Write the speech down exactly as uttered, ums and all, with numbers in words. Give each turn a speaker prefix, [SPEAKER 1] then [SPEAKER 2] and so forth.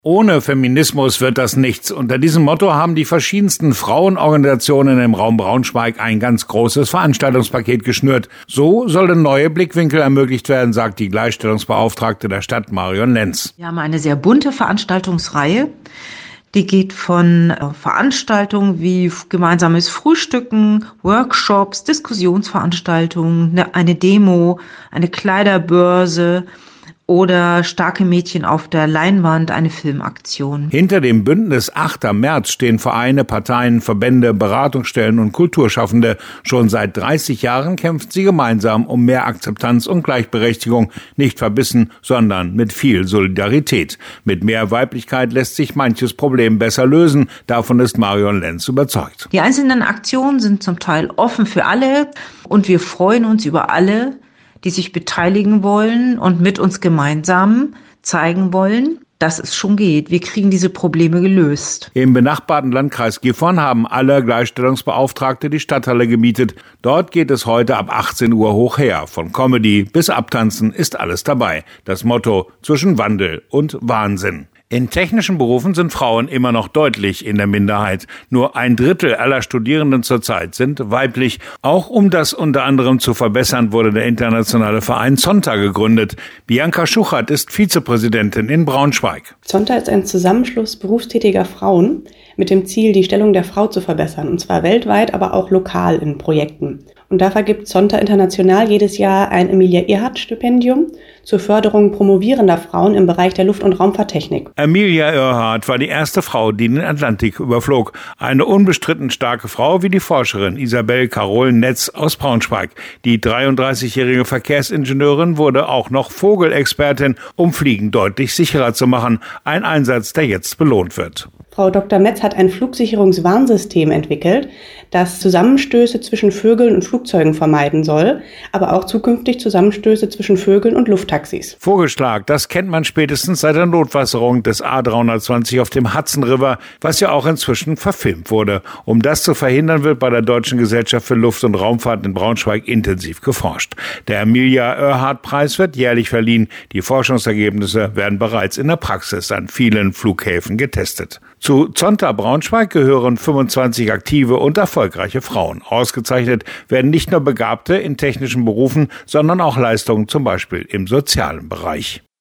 [SPEAKER 1] Ohne Feminismus wird das nichts. Unter diesem Motto haben die verschiedensten Frauenorganisationen im Raum Braunschweig ein ganz großes Veranstaltungspaket geschnürt. So sollen neue Blickwinkel ermöglicht werden, sagt die Gleichstellungsbeauftragte der Stadt Marion Lenz.
[SPEAKER 2] Wir haben eine sehr bunte Veranstaltungsreihe. Die geht von Veranstaltungen wie gemeinsames Frühstücken, Workshops, Diskussionsveranstaltungen, eine Demo, eine Kleiderbörse oder starke Mädchen auf der Leinwand, eine Filmaktion.
[SPEAKER 1] Hinter dem Bündnis achter März stehen Vereine, Parteien, Verbände, Beratungsstellen und Kulturschaffende. Schon seit dreißig Jahren kämpfen sie gemeinsam um mehr Akzeptanz und Gleichberechtigung. Nicht verbissen, sondern mit viel Solidarität. Mit mehr Weiblichkeit lässt sich manches Problem besser lösen. Davon ist Marion Lenz überzeugt.
[SPEAKER 2] Die einzelnen Aktionen sind zum Teil offen für alle und wir freuen uns über alle, die sich beteiligen wollen und mit uns gemeinsam zeigen wollen, dass es schon geht. Wir kriegen diese Probleme gelöst.
[SPEAKER 1] Im benachbarten Landkreis Gifhorn haben alle Gleichstellungsbeauftragte die Stadthalle gemietet. Dort geht es heute ab achtzehn Uhr hoch her. Von Comedy bis Abtanzen ist alles dabei. Das Motto: zwischen Wandel und Wahnsinn. In technischen Berufen sind Frauen immer noch deutlich in der Minderheit. Nur ein Drittel aller Studierenden zurzeit sind weiblich. Auch um das unter anderem zu verbessern, wurde der internationale Verein Zonta gegründet. Bianca Schuchert ist Vizepräsidentin in Braunschweig.
[SPEAKER 3] Zonta ist ein Zusammenschluss berufstätiger Frauen mit dem Ziel, die Stellung der Frau zu verbessern, und zwar weltweit, aber auch lokal in Projekten. Und da vergibt Zonta International jedes Jahr ein Emilia-Earhart-Stipendium zur Förderung promovierender Frauen im Bereich der Luft- und Raumfahrttechnik.
[SPEAKER 1] Emilia Earhart war die erste Frau, die den Atlantik überflog. Eine unbestritten starke Frau wie die Forscherin Isabel Carol Netz aus Braunschweig. Die dreiunddreißigjährige Verkehrsingenieurin wurde auch noch Vogelexpertin, um Fliegen deutlich sicherer zu machen. Ein Einsatz, der jetzt belohnt wird.
[SPEAKER 3] Frau Doktor Metz hat ein Flugsicherungswarnsystem entwickelt, das Zusammenstöße zwischen Vögeln und Flugzeugen vermeiden soll, aber auch zukünftig Zusammenstöße zwischen Vögeln und Lufttaxis.
[SPEAKER 1] Vogelschlag, das kennt man spätestens seit der Notwasserung des A dreihundertzwanzig auf dem Hudson River, was ja auch inzwischen verfilmt wurde. Um das zu verhindern, wird bei der Deutschen Gesellschaft für Luft- und Raumfahrt in Braunschweig intensiv geforscht. Der Emilia Earhart-Preis wird jährlich verliehen. Die Forschungsergebnisse werden bereits in der Praxis an vielen Flughäfen getestet. Zu Zonta Braunschweig gehören fünfundzwanzig aktive und erfolgreiche Frauen. Ausgezeichnet werden nicht nur Begabte in technischen Berufen, sondern auch Leistungen zum Beispiel im sozialen Bereich.